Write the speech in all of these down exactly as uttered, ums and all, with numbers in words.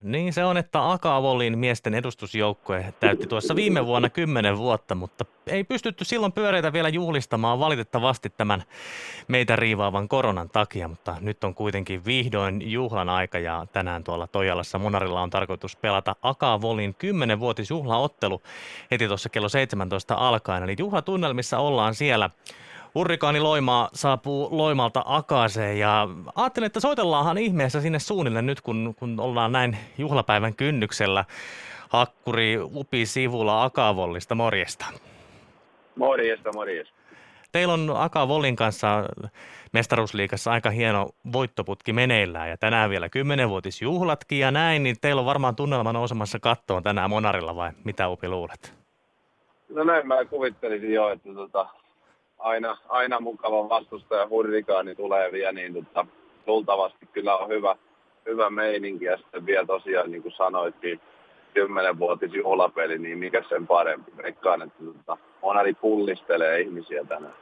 Niin se on, että Akavolin miesten edustusjoukkue täytti tuossa viime vuonna kymmenen vuotta, mutta ei pystytty silloin pyöreitä vielä juhlistamaan valitettavasti tämän meitä riivaavan koronan takia, mutta nyt on kuitenkin vihdoin juhlan aika ja tänään tuolla Toijalassa Monarilla on tarkoitus pelata Akavolin kymmenvuotisjuhlaottelu heti tuossa kello seitsemäntoista alkaen, eli juhlatunnelmissa ollaan siellä. Hurrikaani Loimaa saapuu Loimalta Akaaseen ja ajattelin, että soitellaanhan ihmeessä sinne suunnille nyt, kun, kun ollaan näin juhlapäivän kynnyksellä. Hakkuri Upi Sivula Akavollista, morjesta. Morjesta, morjesta. Teillä on Akavolin kanssa mestaruusliigassa aika hieno voittoputki meneillään ja tänään vielä kymmenvuotisjuhlatkin ja näin, niin teillä on varmaan tunnelma nousemassa kattoon tänään Monarilla vai mitä Upi luulet? No näin mä kuvittelisin jo, että tota, aina, aina mukava vastustaja Hurrikaani tulee vielä, niin tota, luultavasti kyllä on hyvä, hyvä meininki ja sitten vielä tosiaan niin kuin sanoitkin, kymmenvuotisjuhlapeli, niin mikä sen parempi. Veikkaan, että tota, Monari pullistelee ihmisiä tänään.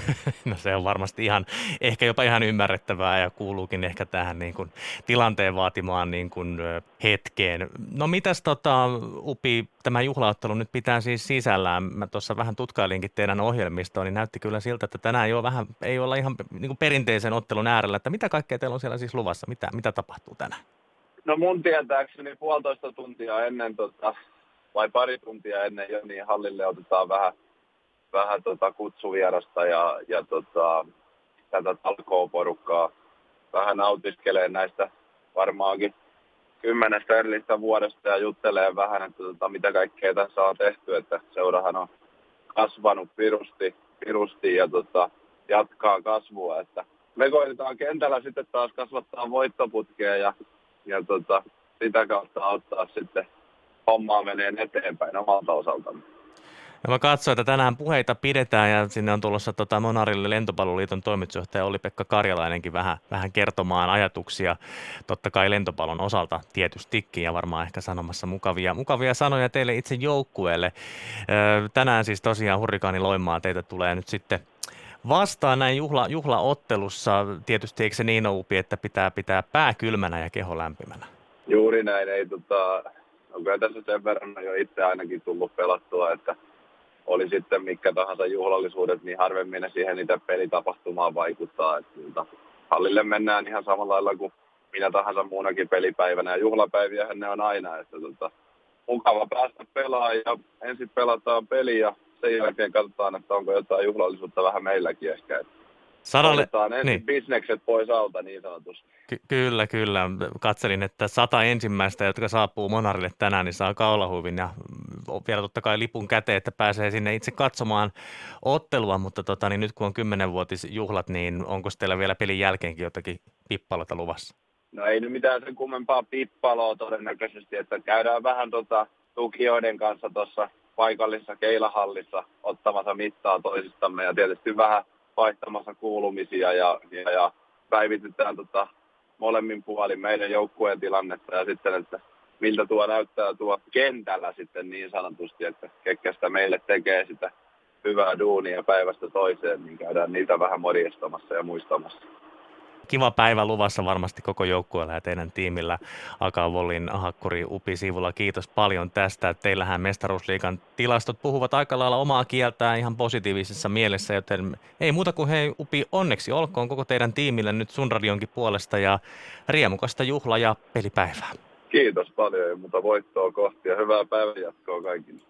No se on varmasti ihan, ehkä jopa ihan ymmärrettävää ja kuuluukin ehkä tähän niin kuin tilanteen vaatimaan niin kuin hetkeen. No mitäs tota, Upi, tämä juhlaottelu nyt pitää siis sisällään? Mä tuossa vähän tutkailinkin teidän ohjelmistoon, niin näytti kyllä siltä, että tänään ei, ole vähän, ei olla ihan niin kuin perinteisen ottelun äärellä. Että mitä kaikkea teillä on siellä siis luvassa? Mitä, mitä tapahtuu tänään? No mun tietääkseni puolitoista tuntia ennen, tota, vai pari tuntia ennen jo, niin hallille otetaan vähän vähän tota kutsuvierasta ja, ja tota, tätä talkooporukkaa vähän nautiskelee näistä varmaankin kymmenestä erillistä vuodesta ja juttelee vähän, että tota, mitä kaikkea tässä on tehty, että seurahan on kasvanut pirusti, pirusti ja tota, jatkaa kasvua, että me koitetaan kentällä sitten taas kasvattaa voittoputkea ja, ja tota, sitä kautta auttaa sitten hommaa menee eteenpäin omalta osaltamme. No mä katsoin, että tänään puheita pidetään ja sinne on tulossa tota Monarille Lentopalloliiton toimitusjohtaja Olli-Pekka Karjalainenkin vähän, vähän kertomaan ajatuksia totta kai lentopallon osalta tietystikin ja varmaan ehkä sanomassa mukavia, mukavia sanoja teille itse joukkueelle. Öö, tänään siis tosiaan Hurrikaani Loimaa teitä tulee nyt sitten vastaan näin juhla, juhlaottelussa. Tietysti eikö se niin ole, Upi, että pitää pitää pää kylmänä ja keho lämpimänä? Juuri näin, ei tota, on kyllä tässä sen verran jo itse ainakin tullut pelattua, että oli sitten mitkä tahansa juhlallisuudet, niin harvemmin ne siihen niitä pelitapahtumaan vaikuttaa. Että hallille mennään ihan samalla lailla kuin minä tahansa muunakin pelipäivänä. Ja juhlapäiviähän ne on aina. Että tota, mukava päästä pelaamaan ja ensin pelataan peli ja sen jälkeen katsotaan, että onko jotain juhlallisuutta vähän meilläkin ehkä. Sadalle, otetaan ensin niin. bisnekset pois alta niin sanotusti. Ky- kyllä, kyllä. Katselin, että sata ensimmäistä, jotka saapuu Monarille tänään, niin saa kaulahuivin ja vielä totta kai lipun käteen, että pääsee sinne itse katsomaan ottelua, mutta tota, niin nyt kun on kymmenvuotisjuhlat, niin onko teillä vielä pelin jälkeenkin jotakin pippaloita luvassa? No ei nyt mitään sen kummempaa pippaloa todennäköisesti, että käydään vähän tota tukijoiden kanssa tuossa paikallisessa keilahallissa ottamassa mittaa toisistamme ja tietysti vähän vaihtamassa kuulumisia ja, ja, ja päivitetään tota molemmin puolin meidän joukkueen tilannetta ja sitten, että miltä tuo näyttää tuo kentällä sitten niin sanotusti, että ketkä sitä meille tekee sitä hyvää duunia päivästä toiseen, niin käydään niitä vähän morjestamassa ja muistamassa. Kiva päivä luvassa varmasti koko joukkueella ja teidän tiimillä. Akavolin Hakkuri Upi Sivula, kiitos paljon tästä. Teillähän Mestaruusliigan tilastot puhuvat aika lailla omaa kieltään ihan positiivisessa mielessä, joten ei muuta kuin hei Upi, onneksi olkoon koko teidän tiimille nyt Sun Radionkin puolesta ja riemukasta juhla- ja pelipäivää. Kiitos paljon ja muuta voittoa kohti ja hyvää päivänjatkoa kaikille.